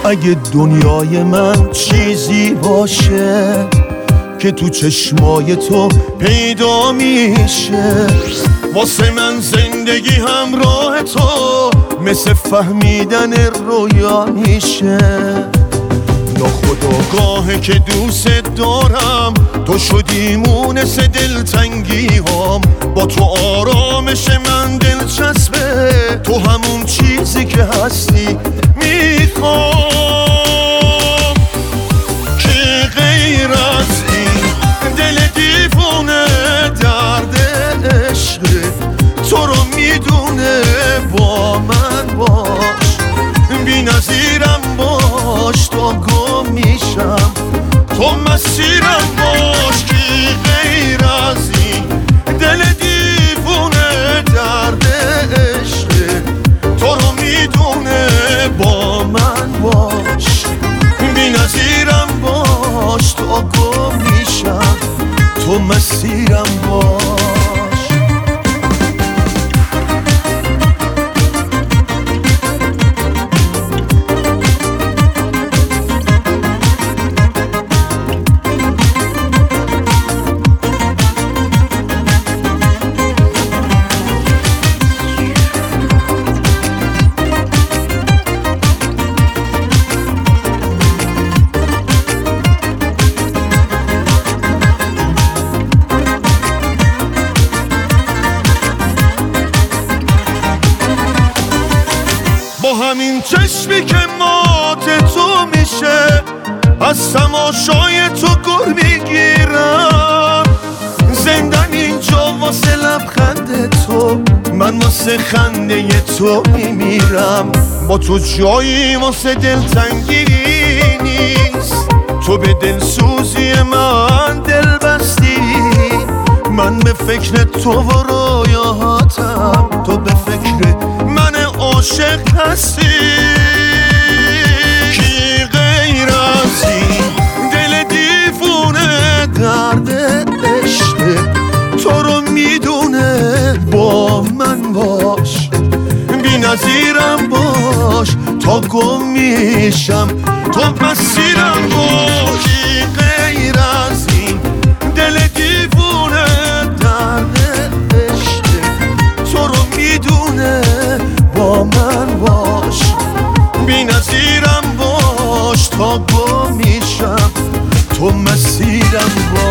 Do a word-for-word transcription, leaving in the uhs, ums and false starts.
اگه دنیای من چیزی باشه که تو چشمای تو پیدا میشه، واسه من زندگی همراه تو مثل فهمیدن رویا میشه. ناخودآگاهه که دوست دارم، تو شدی مونس دلتنگی هام. با تو آرامش من دلچسبه، تو همون چیزی که هستی میخوام. که غیر از این دل دیوونه درد عشقه، تو رو میدونه با من باش، بی نظیرم باش تا گم میشم، تو مسیرم باش. که غیر از این دل دیوونه درد عشقه، تو رو میدونه با من باش، بی نظیرم باش تا گم میشم، تو مسیرم باش. با همین چشمی که مات تو میشه، از تماشای تو گر میگیرم. زندم اینجا واسه لبخند تو، من واسه خنده تو میمیرم. با تو جایی واسه دلتنگی نیست، تو به دلسوزی من دل بستی. من به فکر تو و رویاهاتم، تو به فکر من عاشق هستی. کی غیر از این دل دیوونه درد عشقه، تو رو میدونه با من باش، بی نظیرم باش تا گم میشم، تو مسیرم باش. کی غیر از این دل دیوونه درد عشقه، تو رو میدونه با من باش، بی نظیرم باش تا گم میشم، تو مسیرم باش.